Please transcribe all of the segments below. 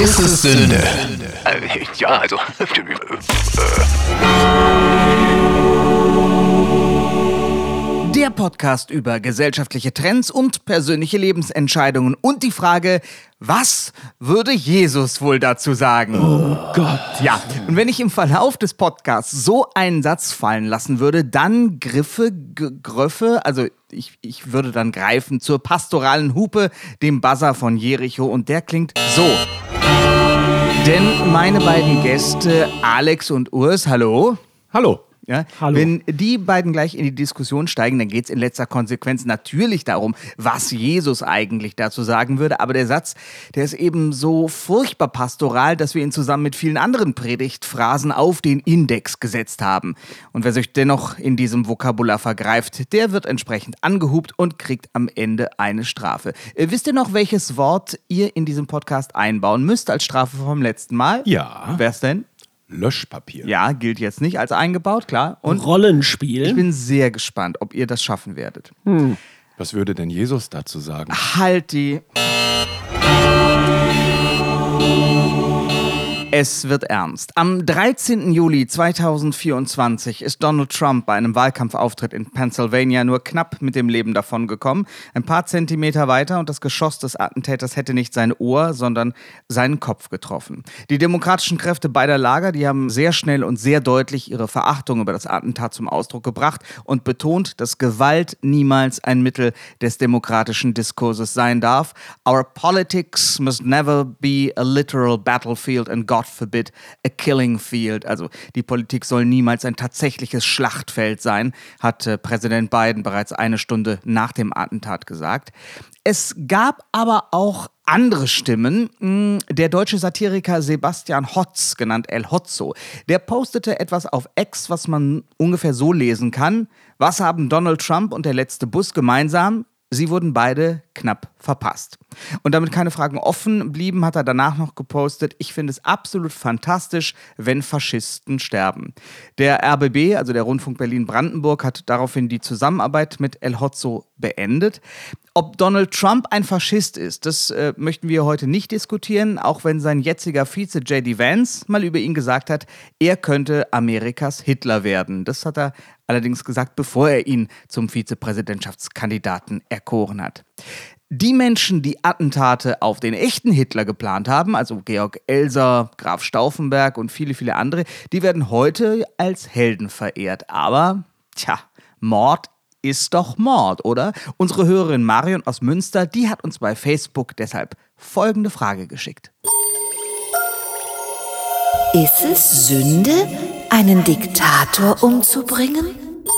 Ist es Sünde? Ja, also. Der Podcast über gesellschaftliche Trends und persönliche Lebensentscheidungen und die Frage, was würde Jesus wohl dazu sagen? Oh Gott. Ja, und wenn ich im Verlauf des Podcasts so einen Satz fallen lassen würde, dann ich würde dann greifen zur pastoralen Hupe, dem Buzzer von Jericho, und der klingt so. Denn meine beiden Gäste, Alex und Urs, hallo. Hallo. Ja, Hallo. wenn die beiden gleich in die Diskussion steigen, dann geht es in letzter Konsequenz natürlich darum, was Jesus eigentlich dazu sagen würde. Aber der Satz, der ist eben so furchtbar pastoral, dass wir ihn zusammen mit vielen anderen Predigtphrasen auf den Index gesetzt haben. Und wer sich dennoch in diesem Vokabular vergreift, der wird entsprechend angehupt und kriegt am Ende eine Strafe. Wisst ihr noch, welches Wort ihr in diesem Podcast einbauen müsst als Strafe vom letzten Mal? Ja. Wer's denn? Löschpapier. Ja, gilt jetzt nicht als eingebaut, klar. Und Rollenspiel. ich bin sehr gespannt, ob ihr das schaffen werdet. Was würde denn Jesus dazu sagen? Halt die... Es wird ernst. Am 13. Juli 2024 ist Donald Trump bei einem Wahlkampfauftritt in Pennsylvania nur knapp mit dem Leben davongekommen. Ein paar Zentimeter weiter und das Geschoss des Attentäters hätte nicht sein Ohr, sondern seinen Kopf getroffen. Die demokratischen Kräfte beider Lager, die haben sehr schnell und sehr deutlich ihre Verachtung über das Attentat zum Ausdruck gebracht und betont, dass Gewalt niemals ein Mittel des demokratischen Diskurses sein darf. Our politics must never be a literal battlefield and God forbid a killing field. Also die Politik soll niemals ein tatsächliches Schlachtfeld sein, hat Präsident Biden bereits eine Stunde nach dem Attentat gesagt. Es gab aber auch andere Stimmen. Der deutsche Satiriker Sebastian Hotz, genannt El Hotzo, der postete etwas auf X, was man ungefähr so lesen kann. Was haben Donald Trump und der letzte Bus gemeinsam? Sie wurden beide knapp verpasst. Und damit keine Fragen offen blieben, hat er danach noch gepostet: Ich finde es absolut fantastisch, wenn Faschisten sterben. Der RBB, also der Rundfunk Berlin-Brandenburg, hat daraufhin die Zusammenarbeit mit El Hotzo beendet. Ob Donald Trump ein Faschist ist, das möchten wir heute nicht diskutieren, auch wenn sein jetziger Vize J.D. Vance mal über ihn gesagt hat, er könnte Amerikas Hitler werden. Das hat er allerdings gesagt, bevor er ihn zum Vizepräsidentschaftskandidaten erkoren hat. Die Menschen, die Attentate auf den echten Hitler geplant haben, also Georg Elser, Graf Stauffenberg und viele, viele andere, die werden heute als Helden verehrt. Aber, Mord ist doch Mord, oder? Unsere Hörerin Marion aus Münster, die hat uns bei Facebook deshalb folgende Frage geschickt. Ist es Sünde, einen Diktator umzubringen?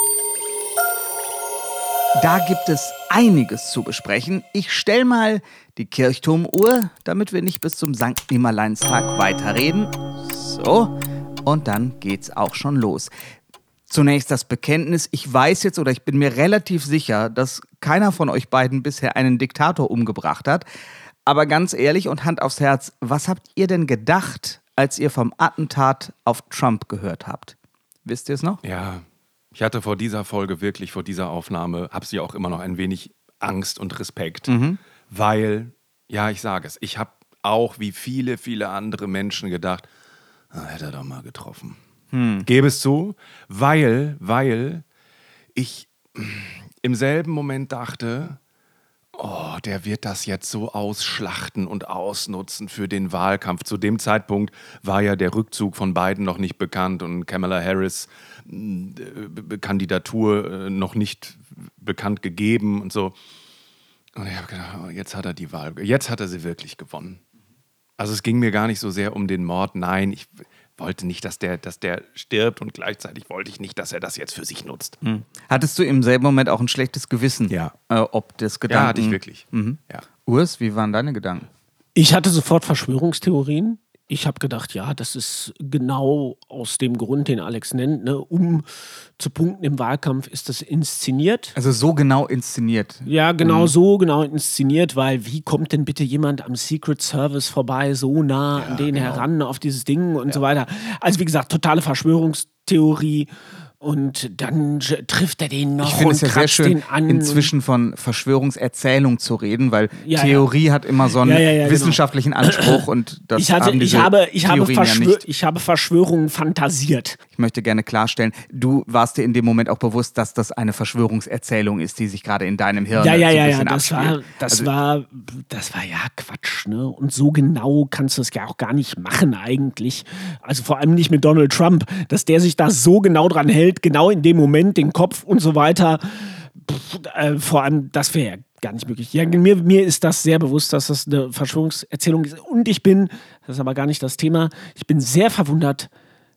Da gibt es einiges zu besprechen. Ich stelle mal die Kirchturmuhr, damit wir nicht bis zum Sankt Nimmerleinstag weiterreden. So, und dann geht's auch schon los. Zunächst das Bekenntnis. Ich weiß jetzt oder ich bin mir relativ sicher, dass keiner von euch beiden bisher einen Diktator umgebracht hat. Aber ganz ehrlich und Hand aufs Herz, was habt ihr denn gedacht, als ihr vom Attentat auf Trump gehört habt? Wisst ihr es noch? Ja, ich hatte vor dieser Folge, wirklich vor dieser Aufnahme, habe sie auch immer noch ein wenig Angst und Respekt. Weil, ja, ich sage es, ich habe auch wie viele, viele andere Menschen gedacht, hätte er doch mal getroffen. Gebe es zu, weil ich im selben Moment dachte, der wird das jetzt so ausschlachten und ausnutzen für den Wahlkampf. Zu dem Zeitpunkt war ja der Rückzug von Biden noch nicht bekannt und Kamala Harris Kandidatur noch nicht bekannt gegeben und so. Und ich habe gedacht, jetzt hat er die Wahl, jetzt hat er sie wirklich gewonnen. Also es ging mir gar nicht so sehr um den Mord, nein, ich wollte nicht, dass der stirbt und gleichzeitig wollte ich nicht, dass er das jetzt für sich nutzt. Hattest du im selben Moment auch ein schlechtes Gewissen? Ja. Ob das Gedanken... Ja, hatte ich wirklich. Ja. Urs, wie waren deine Gedanken? Ich hatte sofort Verschwörungstheorien. Ich habe gedacht, ja, das ist genau aus dem Grund, den Alex nennt, ne, um zu punkten im Wahlkampf ist das inszeniert. Also so genau inszeniert. Ja, genau so genau inszeniert, weil wie kommt denn bitte jemand am Secret Service vorbei, so nah an den heran, auf dieses Ding und so weiter. Also wie gesagt, totale Verschwörungstheorie. Und dann trifft er den noch Ich finde es ja sehr kratzt schön, den an. inzwischen von Verschwörungserzählung zu reden, weil Ja, Theorie hat immer so einen genau. wissenschaftlichen Anspruch und das haben diese Theorien ja nicht. Ich habe Verschwörungen fantasiert. Ich möchte gerne klarstellen, du warst dir in dem Moment auch bewusst, dass das eine Verschwörungserzählung ist, die sich gerade in deinem Hirn so ein bisschen abspielt. Das war ja Quatsch, ne? Und so genau kannst du es ja auch gar nicht machen eigentlich. Also vor allem nicht mit Donald Trump, dass der sich da so genau dran hält, genau in dem Moment den Kopf und so weiter. Vor allem, das wäre ja gar nicht möglich. Ja, mir ist das sehr bewusst, dass das eine Verschwörungserzählung ist. Und das ist aber gar nicht das Thema, ich bin sehr verwundert,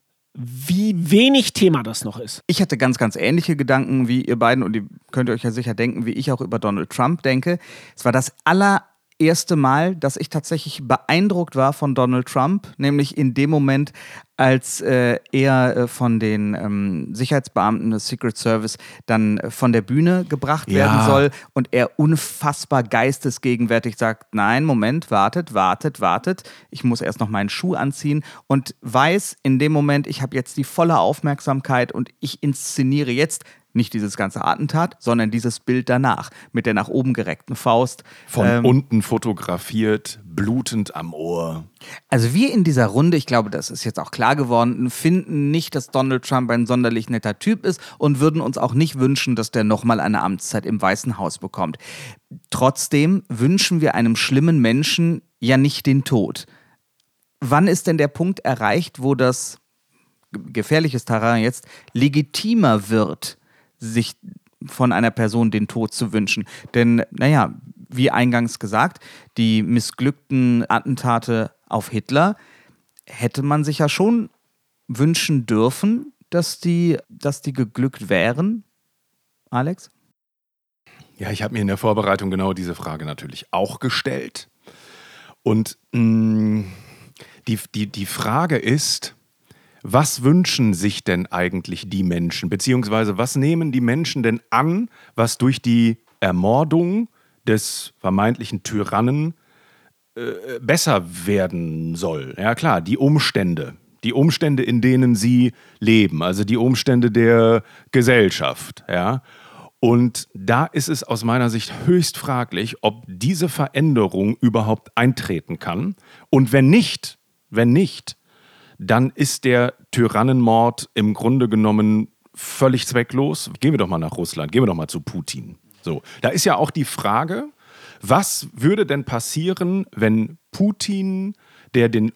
wie wenig Thema das noch ist. Ich hatte ganz, ganz ähnliche Gedanken wie ihr beiden und ihr könnt euch ja sicher denken, wie ich auch über Donald Trump denke. Es war das allererste Mal, dass ich tatsächlich beeindruckt war von Donald Trump, nämlich in dem Moment, als er von den Sicherheitsbeamten des Secret Service dann von der Bühne gebracht werden soll und er unfassbar geistesgegenwärtig sagt, nein, Moment, wartet, ich muss erst noch meinen Schuh anziehen und weiß in dem Moment, ich habe jetzt die volle Aufmerksamkeit und ich inszeniere jetzt nicht dieses ganze Attentat, sondern dieses Bild danach mit der nach oben gereckten Faust. Von unten fotografiert, blutend am Ohr. Also wir in dieser Runde, ich glaube, das ist jetzt auch klar geworden, finden nicht, dass Donald Trump ein sonderlich netter Typ ist und würden uns auch nicht wünschen, dass der nochmal eine Amtszeit im Weißen Haus bekommt. Trotzdem wünschen wir einem schlimmen Menschen ja nicht den Tod. Wann ist denn der Punkt erreicht, wo das gefährliches Terrain jetzt legitimer wird, sich von einer Person den Tod zu wünschen? Denn, naja, wie eingangs gesagt, die missglückten Attentate auf Hitler hätte man sich ja schon wünschen dürfen, dass die geglückt wären. Alex? Ja, ich habe mir in der Vorbereitung genau diese Frage natürlich auch gestellt. Und die Frage ist, was wünschen sich denn eigentlich die Menschen? Beziehungsweise was nehmen die Menschen denn an, was durch die Ermordung des vermeintlichen Tyrannen besser werden soll? Ja klar, die Umstände, in denen sie leben, also die Umstände der Gesellschaft. Ja? Und da ist es aus meiner Sicht höchst fraglich, ob diese Veränderung überhaupt eintreten kann. Und wenn nicht, dann ist der Tyrannenmord im Grunde genommen völlig zwecklos. Gehen wir doch mal nach Russland, gehen wir doch mal zu Putin. So, da ist ja auch die Frage, was würde denn passieren, wenn Putin, der den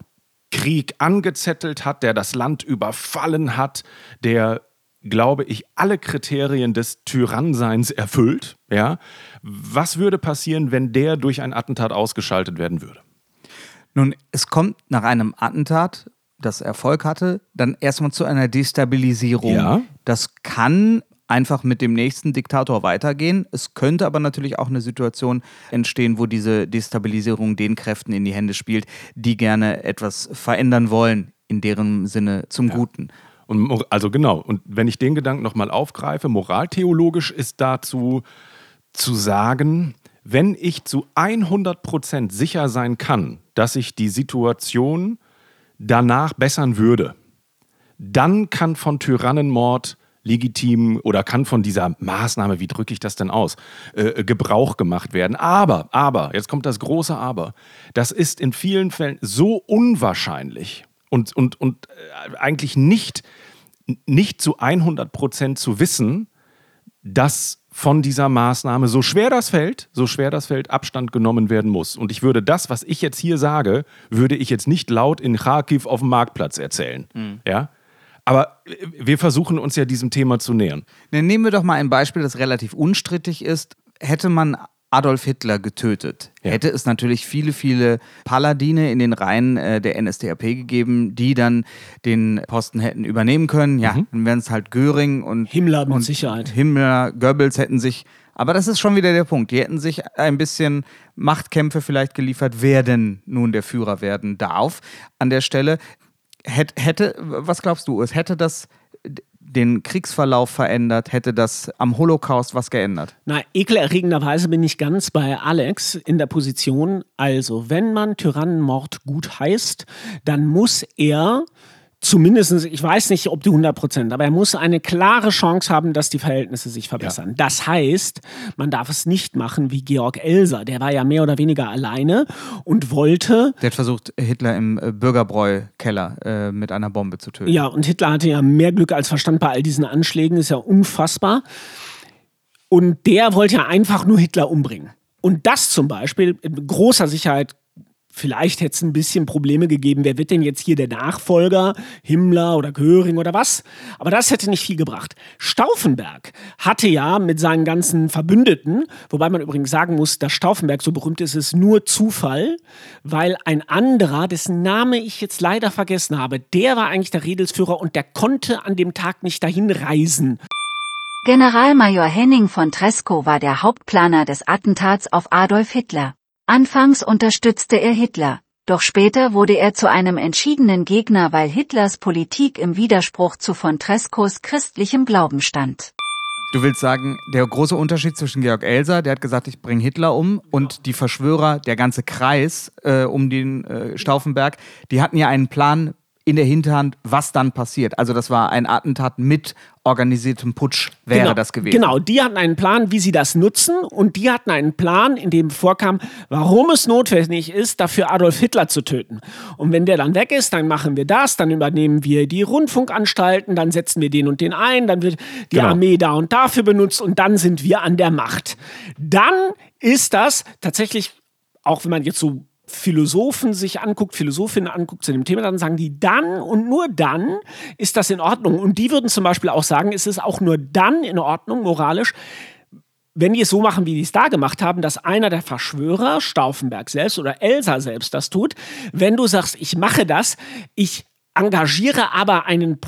Krieg angezettelt hat, der das Land überfallen hat, der, glaube ich, alle Kriterien des Tyrannseins erfüllt, ja? Was würde passieren, wenn der durch ein Attentat ausgeschaltet werden würde? Nun, es kommt nach einem Attentat, das Erfolg hatte, dann erstmal zu einer Destabilisierung. Ja. Das kann einfach mit dem nächsten Diktator weitergehen. Es könnte aber natürlich auch eine Situation entstehen, wo diese Destabilisierung den Kräften in die Hände spielt, die gerne etwas verändern wollen, in deren Sinne zum Guten. Und also genau, und wenn ich den Gedanken nochmal aufgreife, moraltheologisch ist dazu zu sagen, wenn ich zu 100% sicher sein kann, dass sich die Situation danach bessern würde, dann kann von Tyrannenmord legitim oder kann von dieser Maßnahme, wie drücke ich das denn aus, Gebrauch gemacht werden. Aber, jetzt kommt das große Aber, das ist in vielen Fällen so unwahrscheinlich und eigentlich nicht zu 100% zu wissen, dass von dieser Maßnahme, so schwer das fällt, Abstand genommen werden muss. Und ich würde das, was ich jetzt hier sage, würde ich jetzt nicht laut in Charkiw auf dem Marktplatz erzählen. Ja? Aber wir versuchen uns ja diesem Thema zu nähern. Nehmen wir doch mal ein Beispiel, das relativ unstrittig ist. Hätte man Adolf Hitler getötet, hätte es natürlich viele, viele Paladine in den Reihen der NSDAP gegeben, die dann den Posten hätten übernehmen können. Ja, dann wären es halt Göring und Himmler mit Sicherheit. Himmler, Goebbels hätten sich, aber das ist schon wieder der Punkt, die hätten sich ein bisschen Machtkämpfe vielleicht geliefert, wer denn nun der Führer werden darf an der Stelle. Was glaubst du, hätte das den Kriegsverlauf verändert? Hätte das am Holocaust was geändert? Na, ekelerregenderweise bin ich ganz bei Alex in der Position, also wenn man Tyrannenmord gut heißt, dann muss er zumindest, ich weiß nicht, ob die 100%, aber er muss eine klare Chance haben, dass die Verhältnisse sich verbessern. Ja. Das heißt, man darf es nicht machen wie Georg Elser. Der war ja mehr oder weniger alleine und wollte... Der hat versucht, Hitler im Bürgerbräu-Keller mit einer Bombe zu töten. Ja, und Hitler hatte ja mehr Glück als Verstand bei all diesen Anschlägen. Ist ja unfassbar. Und der wollte ja einfach nur Hitler umbringen. Und das zum Beispiel, in großer Sicherheit, vielleicht hätte es ein bisschen Probleme gegeben, wer wird denn jetzt hier der Nachfolger, Himmler oder Göring oder was? Aber das hätte nicht viel gebracht. Stauffenberg hatte ja mit seinen ganzen Verbündeten, wobei man übrigens sagen muss, dass Stauffenberg so berühmt ist, ist nur Zufall, weil ein anderer, dessen Name ich jetzt leider vergessen habe, der war eigentlich der Redelsführer und der konnte an dem Tag nicht dahin reisen. Generalmajor Henning von Tresckow war der Hauptplaner des Attentats auf Adolf Hitler. Anfangs unterstützte er Hitler, doch später wurde er zu einem entschiedenen Gegner, weil Hitlers Politik im Widerspruch zu von Tresckows christlichem Glauben stand. Du willst sagen, der große Unterschied zwischen Georg Elser, der hat gesagt, ich bringe Hitler um, und die Verschwörer, der ganze Kreis um den Stauffenberg, die hatten ja einen Plan in der Hinterhand, was dann passiert. Also das war ein Attentat mit organisiertem Putsch, wäre das gewesen. Genau, die hatten einen Plan, wie sie das nutzen, und die hatten einen Plan, in dem vorkam, warum es notwendig ist, dafür Adolf Hitler zu töten. Und wenn der dann weg ist, dann machen wir das, dann übernehmen wir die Rundfunkanstalten, dann setzen wir den und den ein, dann wird die Armee da und dafür benutzt und dann sind wir an der Macht. Dann ist das tatsächlich, auch wenn man jetzt so Philosophinnen anguckt zu dem Thema, dann sagen die, dann und nur dann ist das in Ordnung. Und die würden zum Beispiel auch sagen, es ist auch nur dann in Ordnung, moralisch, wenn die es so machen, wie die es da gemacht haben, dass einer der Verschwörer, Stauffenberg selbst oder Elser selbst das tut. Wenn du sagst, ich mache das, ich engagiere aber einen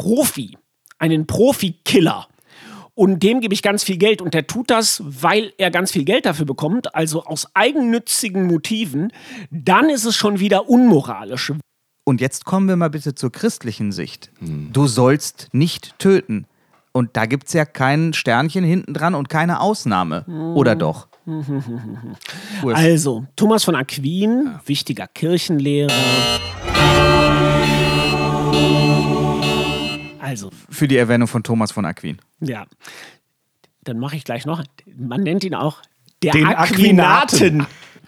Profi-Killer. Und dem gebe ich ganz viel Geld. Und der tut das, weil er ganz viel Geld dafür bekommt, also aus eigennützigen Motiven. Dann ist es schon wieder unmoralisch. Und jetzt kommen wir mal bitte zur christlichen Sicht. Du sollst nicht töten. Und da gibt es ja kein Sternchen hinten dran und keine Ausnahme. Oder doch? Also, Thomas von Aquin, wichtiger Kirchenlehrer. Also. Für die Erwähnung von Thomas von Aquin. Ja. Dann mache ich gleich noch. Man nennt ihn auch der den Aquinaten.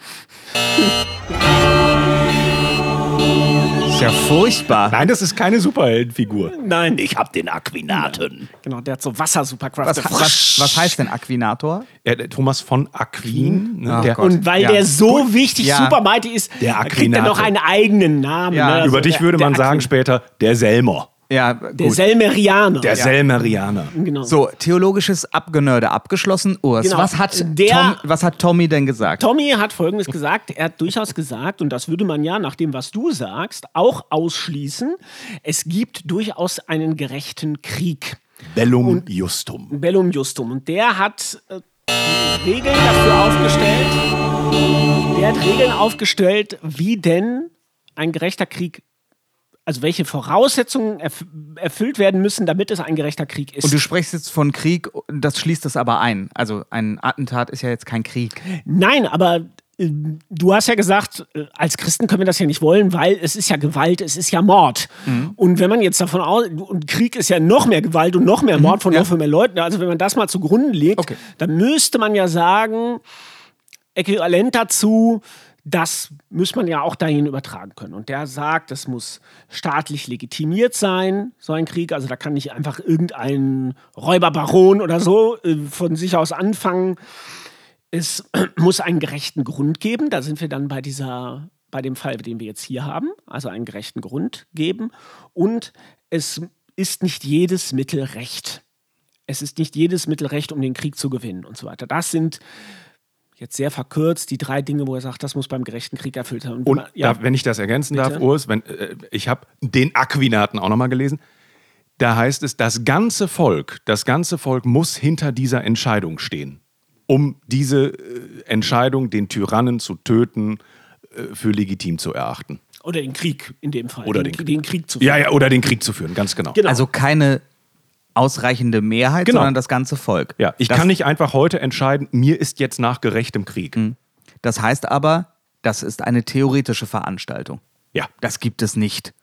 Ist ja furchtbar. Nein, das ist keine Superheldenfigur. Nein. Ich hab den Aquinaten. Genau, der hat so Wasser-Superkräfte. Was heißt denn Aquinator? Thomas von Aquin. Ne, und weil der so wichtig, super mighty ist, der kriegt er noch einen eigenen Namen. Ja. Ne? Also über dich würde man sagen später, der Selmer. Ja, der Selmerianer. Der Selmerianer. Genau. So, theologisches Abgenörde abgeschlossen. Urs, Genau. was hat Tommy denn gesagt? Tommy hat Folgendes gesagt. Er hat durchaus gesagt, und das würde man ja nach dem, was du sagst, auch ausschließen, es gibt durchaus einen gerechten Krieg. Bellum Justum. Bellum Justum. Und der hat Regeln dafür aufgestellt. Der hat Regeln aufgestellt, wie denn ein gerechter Krieg, also welche Voraussetzungen erfüllt werden müssen, damit es ein gerechter Krieg ist. Und du sprichst jetzt von Krieg, das schließt das aber ein. Also ein Attentat ist ja jetzt kein Krieg. Nein, aber du hast ja gesagt, als Christen können wir das ja nicht wollen, weil es ist ja Gewalt, es ist ja Mord. Und wenn man jetzt davon aus, und Krieg ist ja noch mehr Gewalt und noch mehr Mord von noch viel mehr Leuten, also wenn man das mal zugrunde legt, dann müsste man ja sagen, äquivalent dazu, das muss man ja auch dahin übertragen können. Und der sagt, es muss staatlich legitimiert sein, so ein Krieg. Also da kann nicht einfach irgendein Räuberbaron oder so von sich aus anfangen. Es muss einen gerechten Grund geben. Da sind wir dann bei dem Fall, den wir jetzt hier haben. Also einen gerechten Grund geben. Und es ist nicht jedes Mittel Recht. Es ist nicht jedes Mittel Recht, um den Krieg zu gewinnen und so weiter. Das sind jetzt sehr verkürzt die 3 Dinge, wo er sagt, das muss beim gerechten Krieg erfüllt werden. Und wenn ich das ergänzen darf, Urs, ich habe den Aquinaten auch nochmal gelesen, da heißt es, das ganze Volk muss hinter dieser Entscheidung stehen, um diese Entscheidung, den Tyrannen zu töten, für legitim zu erachten. Oder den Krieg in dem Fall. Oder den Krieg zu führen. Ja, oder den Krieg zu führen, ganz genau. Also keine ausreichende Mehrheit, sondern das ganze Volk. Ja, ich kann nicht einfach heute entscheiden, mir ist jetzt nach gerechtem Krieg. Das heißt aber, das ist eine theoretische Veranstaltung. Ja. Das gibt es nicht.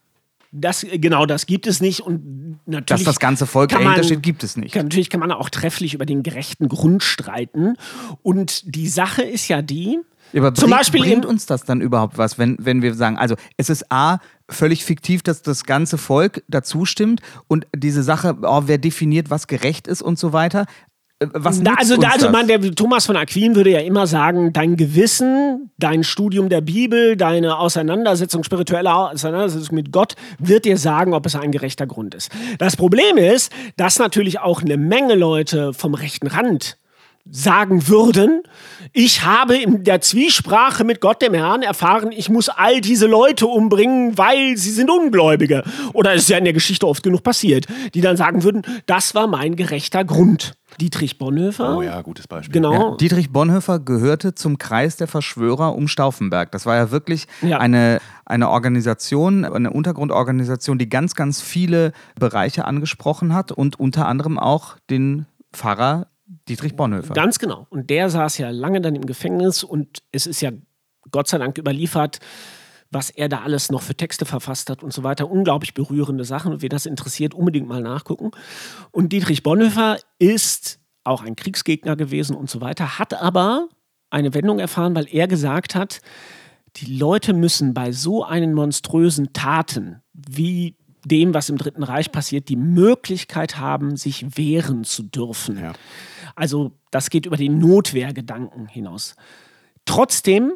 Das gibt es nicht. Und natürlich Dass das ganze Volk dahinter steht, gibt es nicht. Natürlich kann man auch trefflich über den gerechten Grund streiten. Und die Sache ist ja die, Ja, aber zum Beispiel bringt uns das dann überhaupt was, wenn wir sagen, also es ist völlig fiktiv, dass das ganze Volk dazu stimmt und diese Sache, wer definiert, was gerecht ist und so weiter. Was nutzt uns das? Der Thomas von Aquin würde ja immer sagen, dein Gewissen, dein Studium der Bibel, deine spirituelle Auseinandersetzung mit Gott wird dir sagen, ob es ein gerechter Grund ist. Das Problem ist, dass natürlich auch eine Menge Leute vom rechten Rand sagen würden, ich habe in der Zwiesprache mit Gott, dem Herrn, erfahren, ich muss all diese Leute umbringen, weil sie sind Ungläubige. Oder es ist ja in der Geschichte oft genug passiert, die dann sagen würden, das war mein gerechter Grund. Dietrich Bonhoeffer. Oh ja, gutes Beispiel. Genau. Ja, Dietrich Bonhoeffer gehörte zum Kreis der Verschwörer um Stauffenberg. Das war ja wirklich eine Organisation, eine Untergrundorganisation, die ganz, ganz viele Bereiche angesprochen hat und unter anderem auch den Pfarrer Dietrich Bonhoeffer. Ganz genau. Und der saß ja lange dann im Gefängnis und es ist ja Gott sei Dank überliefert, was er da alles noch für Texte verfasst hat und so weiter. Unglaublich berührende Sachen. Und wer das interessiert, unbedingt mal nachgucken. Und Dietrich Bonhoeffer ist auch ein Kriegsgegner gewesen und so weiter, hat aber eine Wendung erfahren, weil er gesagt hat, die Leute müssen bei so einen monströsen Taten wie dem, was im Dritten Reich passiert, die Möglichkeit haben, sich wehren zu dürfen. Ja. Also das geht über den Notwehrgedanken hinaus. Trotzdem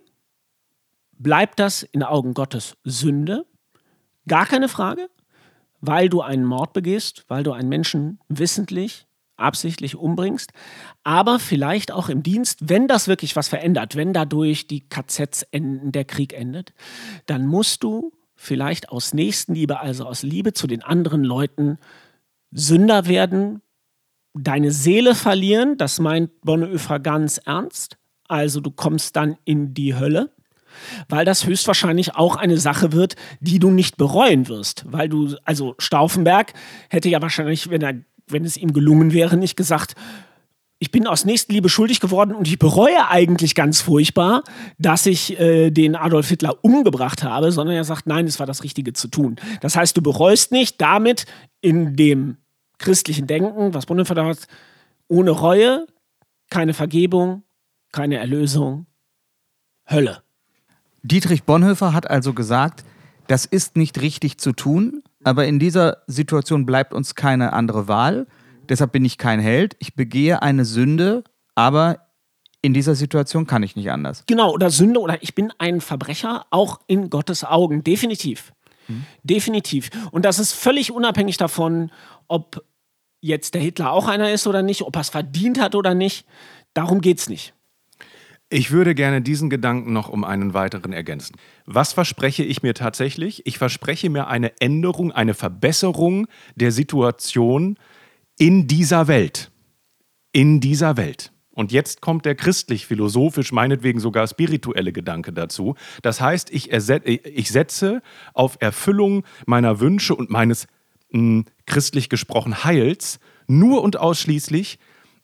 bleibt das in Augen Gottes Sünde, gar keine Frage, weil du einen Mord begehst, weil du einen Menschen wissentlich, absichtlich umbringst, aber vielleicht auch im Dienst, wenn das wirklich was verändert, wenn dadurch die KZs enden, der Krieg endet, dann musst du vielleicht aus Nächstenliebe, also aus Liebe zu den anderen Leuten, Sünder werden, deine Seele verlieren, das meint Bonhoeffer ganz ernst, also du kommst dann in die Hölle, weil das höchstwahrscheinlich auch eine Sache wird, die du nicht bereuen wirst, weil also Stauffenberg hätte ja wahrscheinlich, wenn es ihm gelungen wäre, nicht gesagt, ich bin aus Nächstenliebe schuldig geworden und ich bereue eigentlich ganz furchtbar, dass ich den Adolf Hitler umgebracht habe, sondern er sagt, nein, es war das Richtige zu tun. Das heißt, du bereust nicht, damit in dem christlichen Denken, was Bonhoeffer da hat, ohne Reue, keine Vergebung, keine Erlösung, Hölle. Dietrich Bonhoeffer hat also gesagt, das ist nicht richtig zu tun, aber in dieser Situation bleibt uns keine andere Wahl. Deshalb bin ich kein Held. Ich begehe eine Sünde, aber in dieser Situation kann ich nicht anders. Genau, oder Sünde oder ich bin ein Verbrecher, auch in Gottes Augen. Definitiv. Definitiv. Und das ist völlig unabhängig davon, ob jetzt der Hitler auch einer ist oder nicht, ob er es verdient hat oder nicht. Darum geht's nicht. Ich würde gerne diesen Gedanken noch um einen weiteren ergänzen. Was verspreche ich mir tatsächlich? Ich verspreche mir eine Änderung, eine Verbesserung der Situation in dieser Welt. In dieser Welt. Und jetzt kommt der christlich-philosophisch, meinetwegen sogar spirituelle Gedanke dazu. Das heißt, ich setze auf Erfüllung meiner Wünsche und meines christlich gesprochen Heils nur und ausschließlich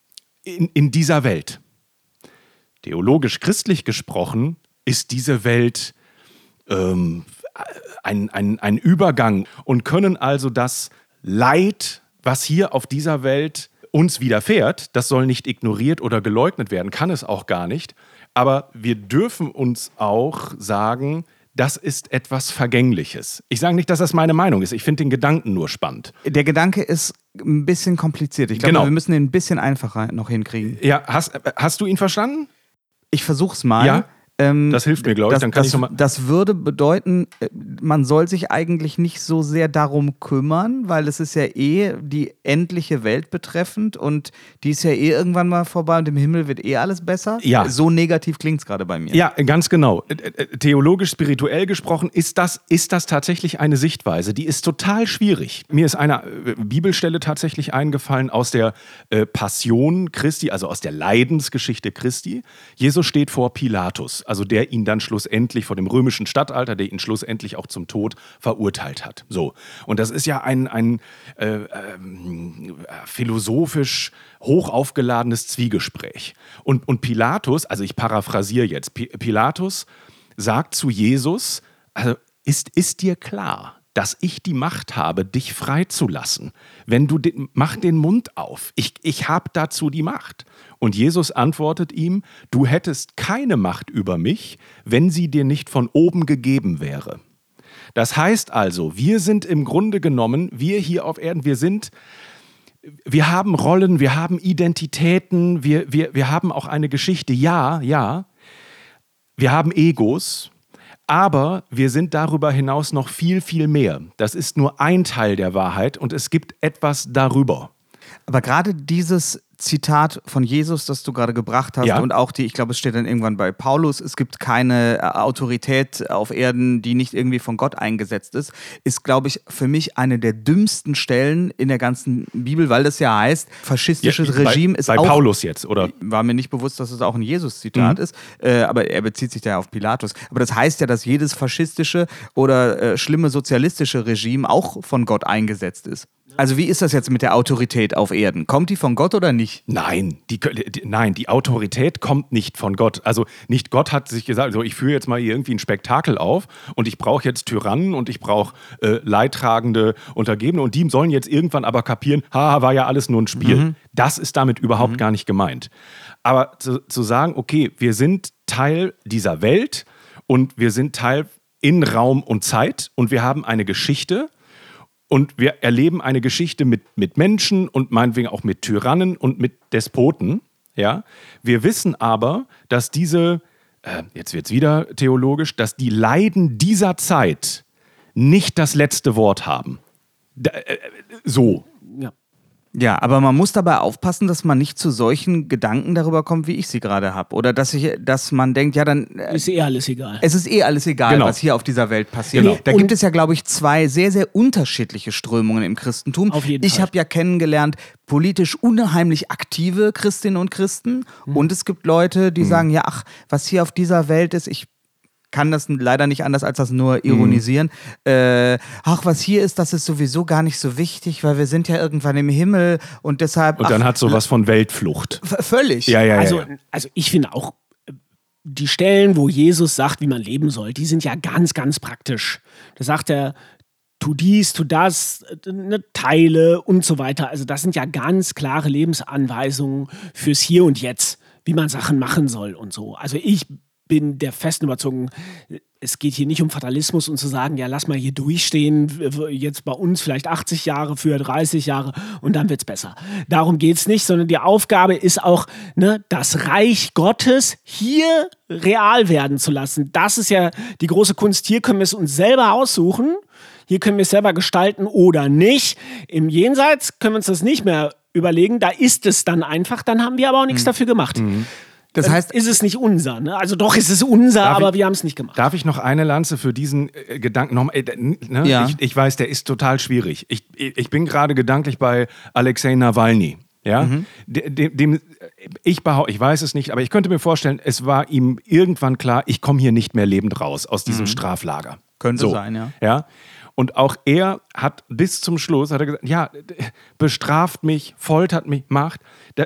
in dieser Welt. Theologisch-christlich gesprochen ist diese Welt ein Übergang und können also das Leid, was hier auf dieser Welt uns widerfährt, das soll nicht ignoriert oder geleugnet werden, kann es auch gar nicht. Aber wir dürfen uns auch sagen, das ist etwas Vergängliches. Ich sage nicht, dass das meine Meinung ist. Ich finde den Gedanken nur spannend. Der Gedanke ist ein bisschen kompliziert. Ich glaube, wir müssen ihn ein bisschen einfacher noch hinkriegen. Ja, hast du ihn verstanden? Ich versuch's mal. Ja. Das hilft mir, glaube ich. Dann kann ich das würde bedeuten, man soll sich eigentlich nicht so sehr darum kümmern, weil es ist ja die endliche Welt betreffend und die ist ja irgendwann mal vorbei und im Himmel wird alles besser. Ja. So negativ klingt es gerade bei mir. Ja, ganz genau. Theologisch, spirituell gesprochen ist das tatsächlich eine Sichtweise, die ist total schwierig. Mir ist eine Bibelstelle tatsächlich eingefallen aus der Passion Christi, also aus der Leidensgeschichte Christi. Jesus steht vor Pilatus. Also der ihn dann schlussendlich vor dem römischen Statthalter, der ihn schlussendlich auch zum Tod verurteilt hat. So. Und das ist ja ein philosophisch hoch aufgeladenes Zwiegespräch. Und Pilatus, also ich paraphrasiere jetzt, Pilatus sagt zu Jesus, also ist dir klar, dass ich die Macht habe, dich freizulassen. Mach den Mund auf. Ich habe dazu die Macht. Und Jesus antwortet ihm, du hättest keine Macht über mich, wenn sie dir nicht von oben gegeben wäre. Das heißt also, wir sind im Grunde genommen, wir hier auf Erden, wir haben Rollen, wir haben Identitäten, wir haben auch eine Geschichte, ja, wir haben Egos, aber wir sind darüber hinaus noch viel, viel mehr. Das ist nur ein Teil der Wahrheit und es gibt etwas darüber. Aber gerade dieses Zitat von Jesus, das du gerade gebracht hast, und auch ich glaube, es steht dann irgendwann bei Paulus, es gibt keine Autorität auf Erden, die nicht irgendwie von Gott eingesetzt ist, glaube ich, für mich eine der dümmsten Stellen in der ganzen Bibel, weil das ja heißt, faschistisches Regime ist bei auch... Bei Paulus jetzt, oder? War mir nicht bewusst, dass es auch ein Jesus-Zitat ist, aber er bezieht sich da auf Pilatus. Aber das heißt ja, dass jedes faschistische oder schlimme sozialistische Regime auch von Gott eingesetzt ist. Also wie ist das jetzt mit der Autorität auf Erden? Kommt die von Gott oder nicht? Nein, die Autorität kommt nicht von Gott. Also nicht Gott hat sich gesagt, also ich führe jetzt mal irgendwie ein Spektakel auf und ich brauche jetzt Tyrannen und ich brauche leidtragende Untergebene und die sollen jetzt irgendwann aber kapieren, war ja alles nur ein Spiel. Das ist damit überhaupt gar nicht gemeint. Aber zu sagen, okay, wir sind Teil dieser Welt und wir sind Teil in Raum und Zeit und wir haben eine Geschichte. Und wir erleben eine Geschichte mit Menschen und meinetwegen auch mit Tyrannen und mit Despoten. Ja? Wir wissen aber, dass jetzt wird es wieder theologisch, dass die Leiden dieser Zeit nicht das letzte Wort haben. So. Ja, aber man muss dabei aufpassen, dass man nicht zu solchen Gedanken darüber kommt, wie ich sie gerade habe. Oder dass man denkt, ja dann... ist alles egal. Es ist alles egal, was hier auf dieser Welt passiert. Genau. Da gibt es ja, glaube ich, zwei sehr, sehr unterschiedliche Strömungen im Christentum. Auf jeden Fall. Ich habe ja kennengelernt, politisch unheimlich aktive Christinnen und Christen. Und es gibt Leute, die sagen, ja, was hier auf dieser Welt ist, ich kann das leider nicht anders als das nur ironisieren. Was hier ist, das ist sowieso gar nicht so wichtig, weil wir sind ja irgendwann im Himmel und deshalb... Und dann hat sowas von Weltflucht. Völlig. Ja. Also ich finde auch, die Stellen, wo Jesus sagt, wie man leben soll, die sind ja ganz, ganz praktisch. Da sagt er, tu dies, tu das, teile und so weiter. Also das sind ja ganz klare Lebensanweisungen fürs Hier und Jetzt, wie man Sachen machen soll und so. Also ich bin der festen Überzeugung, es geht hier nicht um Fatalismus und zu sagen, ja, lass mal hier durchstehen, jetzt bei uns vielleicht 80 Jahre, für 30 Jahre und dann wird's besser. Darum geht's nicht, sondern die Aufgabe ist auch, das Reich Gottes hier real werden zu lassen. Das ist ja die große Kunst. Hier können wir es uns selber aussuchen, hier können wir es selber gestalten oder nicht. Im Jenseits können wir uns das nicht mehr überlegen, da ist es dann einfach, dann haben wir aber auch nichts dafür gemacht. Das heißt, ist es nicht unser, ne? Also doch ist es unser, aber wir haben es nicht gemacht. Darf ich noch eine Lanze für diesen Gedanken nochmal? Ja. Ich weiß, der ist total schwierig. Ich bin gerade gedanklich bei Alexei Nawalny. Ja? Ich weiß es nicht, aber ich könnte mir vorstellen, es war ihm irgendwann klar, ich komme hier nicht mehr lebend raus aus diesem Straflager. Könnte sein, ja. Und auch er hat bis zum Schluss hat er gesagt, ja, bestraft mich, foltert mich, macht.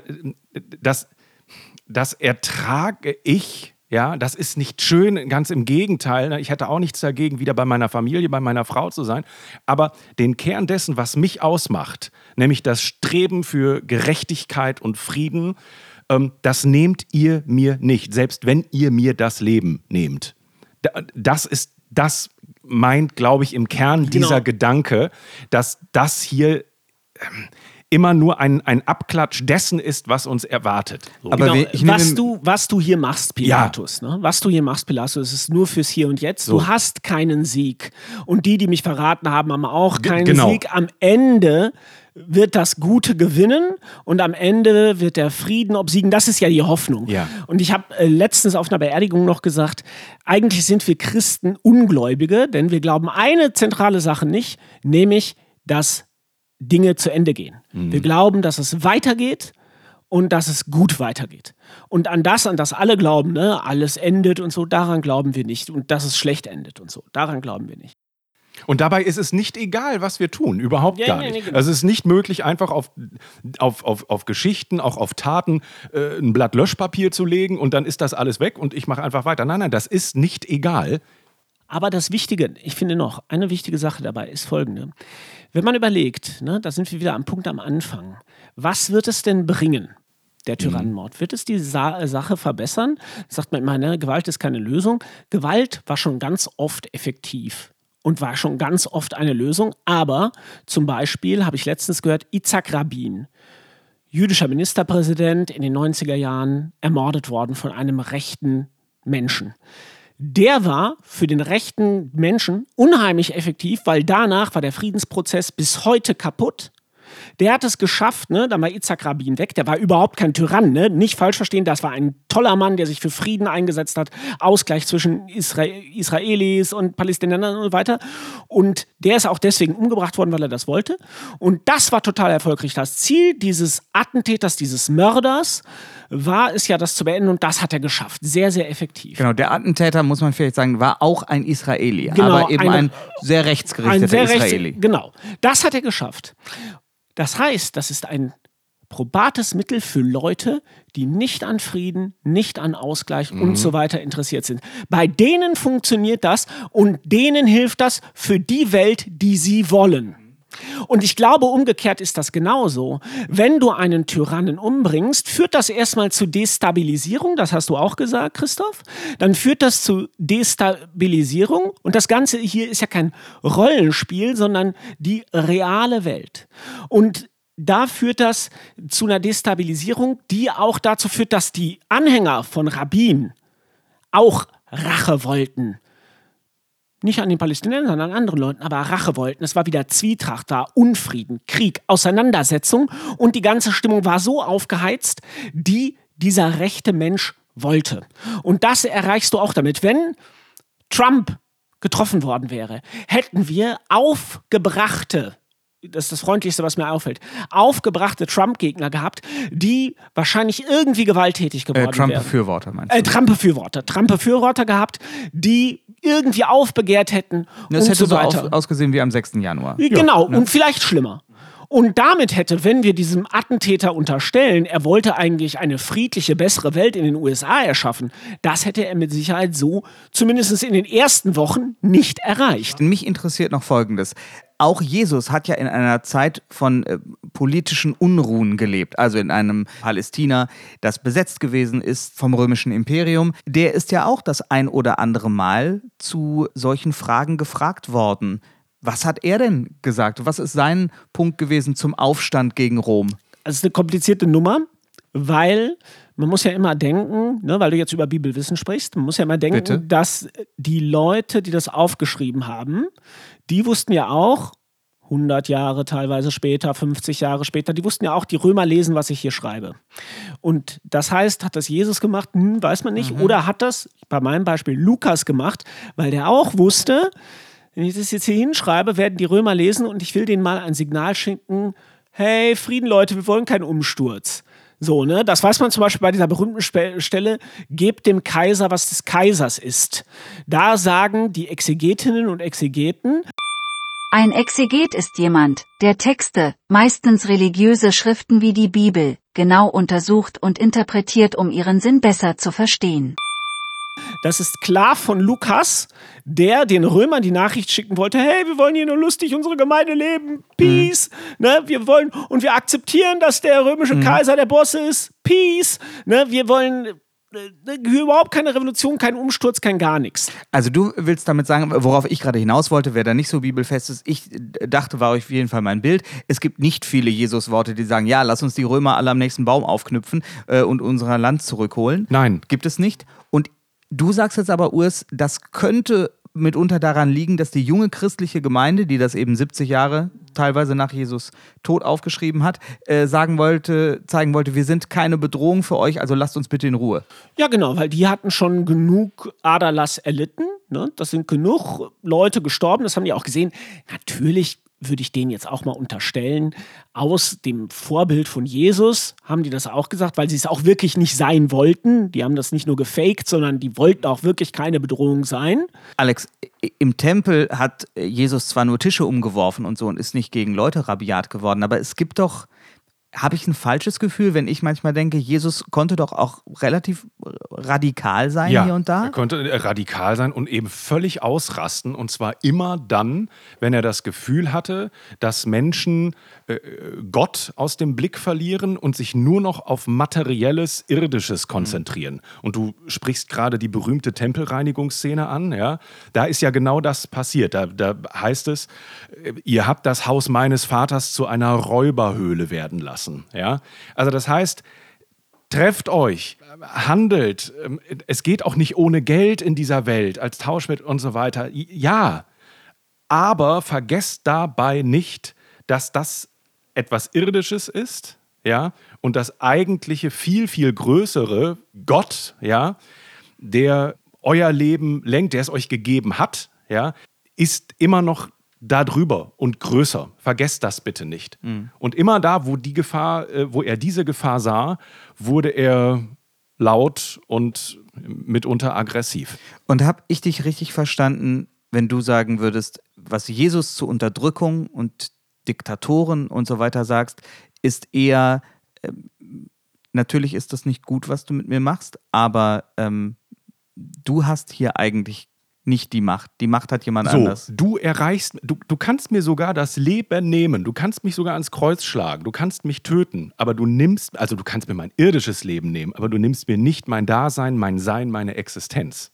Das ertrage ich, ja, das ist nicht schön, ganz im Gegenteil. Ich hätte auch nichts dagegen, wieder bei meiner Familie, bei meiner Frau zu sein. Aber den Kern dessen, was mich ausmacht, nämlich das Streben für Gerechtigkeit und Frieden, das nehmt ihr mir nicht, selbst wenn ihr mir das Leben nehmt. Das meint, glaube ich, im Kern dieser Gedanke, dass das hier immer nur ein Abklatsch dessen ist, was uns erwartet. So. Aber was du hier machst, Pilatus, was du hier machst, Pilatus, ist nur fürs Hier und Jetzt. So. Du hast keinen Sieg. Und die mich verraten haben, haben auch keinen Sieg. Am Ende wird das Gute gewinnen und am Ende wird der Frieden obsiegen. Das ist ja die Hoffnung. Ja. Und ich habe letztens auf einer Beerdigung noch gesagt, eigentlich sind wir Christen Ungläubige, denn wir glauben eine zentrale Sache nicht, nämlich, dass Dinge zu Ende gehen. Wir glauben, dass es weitergeht und dass es gut weitergeht. Und an das alle glauben, alles endet und so, daran glauben wir nicht. Und dass es schlecht endet und so, daran glauben wir nicht. Und dabei ist es nicht egal, was wir tun, überhaupt gar nicht. Genau. Also es ist nicht möglich, einfach auf Geschichten, auch auf Taten ein Blatt Löschpapier zu legen und dann ist das alles weg und ich mache einfach weiter. Nein, das ist nicht egal. Aber das Wichtige, ich finde noch, eine wichtige Sache dabei ist folgende. Wenn man überlegt, ne, da sind wir wieder am Punkt am Anfang, was wird es denn bringen, der Tyrannenmord? Wird es die Sache verbessern? Sagt man immer, ne, Gewalt ist keine Lösung. Gewalt war schon ganz oft effektiv und war schon ganz oft eine Lösung. Aber zum Beispiel, habe ich letztens gehört, Itzhak Rabin, jüdischer Ministerpräsident in den 90er Jahren, ermordet worden von einem rechten Menschen. Der war für den rechten Menschen unheimlich effektiv, weil danach war der Friedensprozess bis heute kaputt. Der hat es geschafft, ne? Dann war Itzhak Rabin weg, der war überhaupt kein Tyrann, ne? Nicht falsch verstehen, das war ein toller Mann, der sich für Frieden eingesetzt hat, Ausgleich zwischen Israelis und Palästinensern und so weiter. Und der ist auch deswegen umgebracht worden, weil er das wollte. Und das war total erfolgreich. Das Ziel dieses Attentäters, dieses Mörders, war es ja, das zu beenden, und das hat er geschafft. Sehr, sehr effektiv. Genau, der Attentäter, muss man vielleicht sagen, war auch ein Israeli, Genau, aber eben ein sehr rechtsgerichteter Israeli. Genau, das hat er geschafft. Das heißt, das ist ein probates Mittel für Leute, die nicht an Frieden, nicht an Ausgleich und so weiter interessiert sind. Bei denen funktioniert das und denen hilft das für die Welt, die sie wollen. Und ich glaube, umgekehrt ist das genauso. Wenn du einen Tyrannen umbringst, führt das erstmal zu Destabilisierung, das hast du auch gesagt, Christoph. Dann führt das zu Destabilisierung, und das Ganze hier ist ja kein Rollenspiel, sondern die reale Welt. Und da führt das zu einer Destabilisierung, die auch dazu führt, dass die Anhänger von Rabin auch Rache wollten. Nicht an den Palästinensern, sondern an anderen Leuten, aber Rache wollten. Es war wieder Zwietracht da, Unfrieden, Krieg, Auseinandersetzung, und die ganze Stimmung war so aufgeheizt, die dieser rechte Mensch wollte. Und das erreichst du auch damit. Wenn Trump getroffen worden wäre, hätten wir aufgebrachte, das ist das Freundlichste, was mir auffällt, aufgebrachte Trump-Gegner gehabt, die wahrscheinlich irgendwie gewalttätig geworden wären. Trump-Befürworter meinst du? Trump-Befürworter gehabt, die irgendwie aufbegehrt hätten. Das hätte so weiter. So ausgesehen wie am 6. Januar. Genau, und vielleicht schlimmer. Und damit hätte, wenn wir diesem Attentäter unterstellen, er wollte eigentlich eine friedliche, bessere Welt in den USA erschaffen, das hätte er mit Sicherheit so, zumindest in den ersten Wochen, nicht erreicht. Mich interessiert noch Folgendes. Auch Jesus hat ja in einer Zeit von politischen Unruhen gelebt, also in einem Palästina, das besetzt gewesen ist vom römischen Imperium. Der ist ja auch das ein oder andere Mal zu solchen Fragen gefragt worden. Was hat er denn gesagt? Was ist sein Punkt gewesen zum Aufstand gegen Rom? Es ist eine komplizierte Nummer, weil man muss ja immer denken, ne, weil du jetzt über Bibelwissen sprichst, man muss ja immer denken, Bitte? dass die Leute, die das aufgeschrieben haben, die wussten ja auch, 100 Jahre teilweise später, 50 Jahre später, die wussten ja auch, die Römer lesen, was ich hier schreibe. Und das heißt, hat das Jesus gemacht? Weiß man nicht. Oder hat das, bei meinem Beispiel, Lukas gemacht, weil der auch wusste, wenn ich das jetzt hier hinschreibe, werden die Römer lesen und ich will denen mal ein Signal schicken, hey, Frieden, Leute, wir wollen keinen Umsturz. So, ne? Das weiß man zum Beispiel bei dieser berühmten Stelle, gebt dem Kaiser, was des Kaisers ist. Da sagen die Exegetinnen und Exegeten: Ein Exeget ist jemand, der Texte, meistens religiöse Schriften wie die Bibel, genau untersucht und interpretiert, um ihren Sinn besser zu verstehen. Das ist klar von Lukas, der den Römern die Nachricht schicken wollte, hey, wir wollen hier nur lustig unsere Gemeinde leben, Peace, ne, wir wollen, und wir akzeptieren, dass der römische Kaiser der Boss ist, Peace, ne, wir wollen überhaupt keine Revolution, kein Umsturz, kein gar nichts. Also du willst damit sagen, worauf ich gerade hinaus wollte, wer da nicht so bibelfest ist, ich dachte, war auf jeden Fall mein Bild, es gibt nicht viele Jesus-Worte, die sagen, ja, lass uns die Römer alle am nächsten Baum aufknüpfen und unser Land zurückholen. Nein. Gibt es nicht. Und du sagst jetzt aber, Urs, das könnte mitunter daran liegen, dass die junge christliche Gemeinde, die das eben 70 Jahre teilweise nach Jesus Tod aufgeschrieben hat, zeigen wollte, wir sind keine Bedrohung für euch, also lasst uns bitte in Ruhe. Ja, genau, weil die hatten schon genug Aderlass erlitten. Ne? Das sind genug Leute gestorben, das haben die auch gesehen. Natürlich würde ich denen jetzt auch mal unterstellen, aus dem Vorbild von Jesus haben die das auch gesagt, weil sie es auch wirklich nicht sein wollten. Die haben das nicht nur gefaked, sondern die wollten auch wirklich keine Bedrohung sein. Alex, im Tempel hat Jesus zwar nur Tische umgeworfen und so und ist nicht gegen Leute rabiat geworden, aber es gibt doch habe ich ein falsches Gefühl, wenn ich manchmal denke, Jesus konnte doch auch relativ radikal sein hier und da? Er konnte radikal sein und eben völlig ausrasten. Und zwar immer dann, wenn er das Gefühl hatte, dass Menschen Gott aus dem Blick verlieren und sich nur noch auf materielles, irdisches konzentrieren. Und du sprichst gerade die berühmte Tempelreinigungsszene an. Ja? Da ist ja genau das passiert. Da heißt es, ihr habt das Haus meines Vaters zu einer Räuberhöhle werden lassen. Ja? Also das heißt, trefft euch, handelt. Es geht auch nicht ohne Geld in dieser Welt, als Tauschmittel und so weiter. Ja, aber vergesst dabei nicht, dass das etwas Irdisches ist, ja, und das eigentliche viel, viel größere Gott, ja, der euer Leben lenkt, der es euch gegeben hat, ja, ist immer noch da drüber und größer. Vergesst das bitte nicht. Mhm. Und immer da, wo er diese Gefahr sah, wurde er laut und mitunter aggressiv. Und habe ich dich richtig verstanden, wenn du sagen würdest, was Jesus zu Unterdrückung und Diktatoren und so weiter sagst, ist eher, natürlich ist das nicht gut, was du mit mir machst, aber du hast hier eigentlich nicht die Macht. Die Macht hat jemand anders. Du kannst mir sogar das Leben nehmen. Du kannst mich sogar ans Kreuz schlagen. Du kannst mich töten. Aber du kannst mir mein irdisches Leben nehmen, aber du nimmst mir nicht mein Dasein, mein Sein, meine Existenz.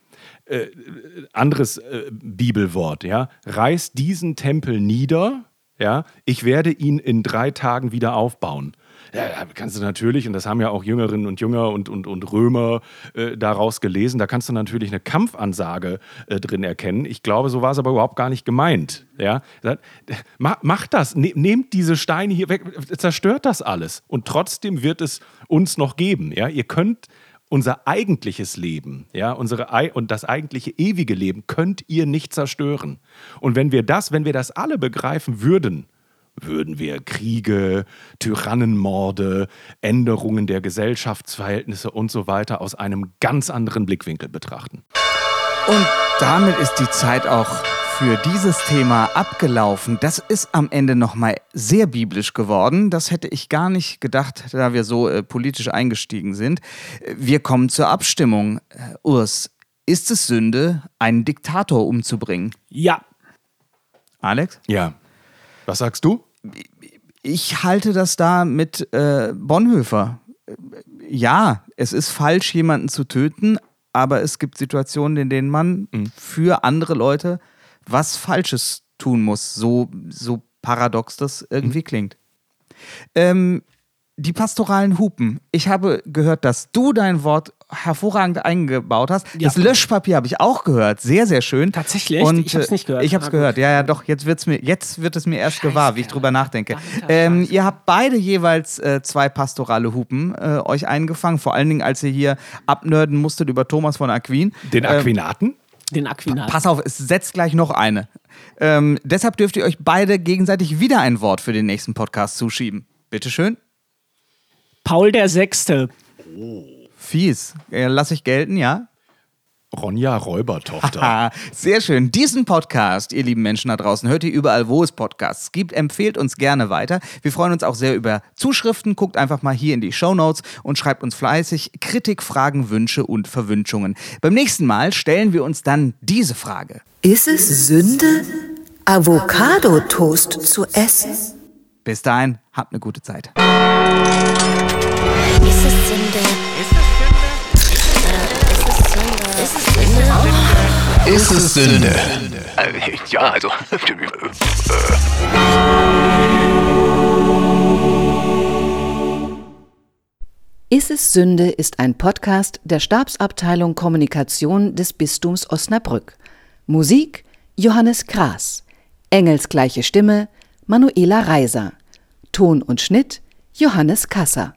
Anderes Bibelwort, ja. Reiß diesen Tempel nieder, ja. Ich werde ihn in 3 Tagen wieder aufbauen. Ja, kannst du natürlich, und das haben ja auch Jüngerinnen und Jünger und Römer daraus gelesen, da kannst du natürlich eine Kampfansage drin erkennen. Ich glaube, so war es aber überhaupt gar nicht gemeint. Ja? Macht das, nehmt diese Steine hier weg, zerstört das alles. Und trotzdem wird es uns noch geben. Ja? Ihr könnt unser eigentliches Leben, ja, und das eigentliche ewige Leben könnt ihr nicht zerstören. Und wenn wir das alle begreifen würden wir Kriege, Tyrannenmorde, Änderungen der Gesellschaftsverhältnisse und so weiter aus einem ganz anderen Blickwinkel betrachten. Und damit ist die Zeit auch für dieses Thema abgelaufen. Das ist am Ende nochmal sehr biblisch geworden. Das hätte ich gar nicht gedacht, da wir so politisch eingestiegen sind. Wir kommen zur Abstimmung. Urs, ist es Sünde, einen Diktator umzubringen? Ja. Alex? Ja. Was sagst du? Ich halte das da mit Bonhoeffer. Ja, es ist falsch, jemanden zu töten, aber es gibt Situationen, in denen man für andere Leute was Falsches tun muss. So paradox das irgendwie klingt. Die pastoralen Hupen. Ich habe gehört, dass du dein Wort hervorragend eingebaut hast. Ja. Das Löschpapier habe ich auch gehört. Sehr, sehr schön. Tatsächlich? Und, ich habe es nicht gehört. Ich habe es gehört. Ja, doch. Jetzt wird es mir erst gewahr, wie ich drüber nachdenke. Ihr habt beide jeweils 2 pastorale Hupen euch eingefangen. Vor allen Dingen, als ihr hier abnörden musstet über Thomas von Aquin. Den Aquinaten? Den Aquinaten. Pass auf, es setzt gleich noch eine. Deshalb dürft ihr euch beide gegenseitig wieder ein Wort für den nächsten Podcast zuschieben. Bitteschön. Paul der Sechste. Fies. Lass ich gelten, ja? Ronja Räubertochter. Sehr schön. Diesen Podcast, ihr lieben Menschen da draußen, hört ihr überall, wo es Podcasts gibt. Empfehlt uns gerne weiter. Wir freuen uns auch sehr über Zuschriften. Guckt einfach mal hier in die Shownotes und schreibt uns fleißig Kritik, Fragen, Wünsche und Verwünschungen. Beim nächsten Mal stellen wir uns dann diese Frage. Ist es Sünde, Avocado-Toast zu essen? Bis dahin, habt eine gute Zeit. Ist es Sünde? Ist es Sünde? Ja, also. Ist es Sünde ist ein Podcast der Stabsabteilung Kommunikation des Bistums Osnabrück. Musik Johannes Kraas. Engelsgleiche Stimme Manuela Reiser. Ton und Schnitt Johannes Kasser.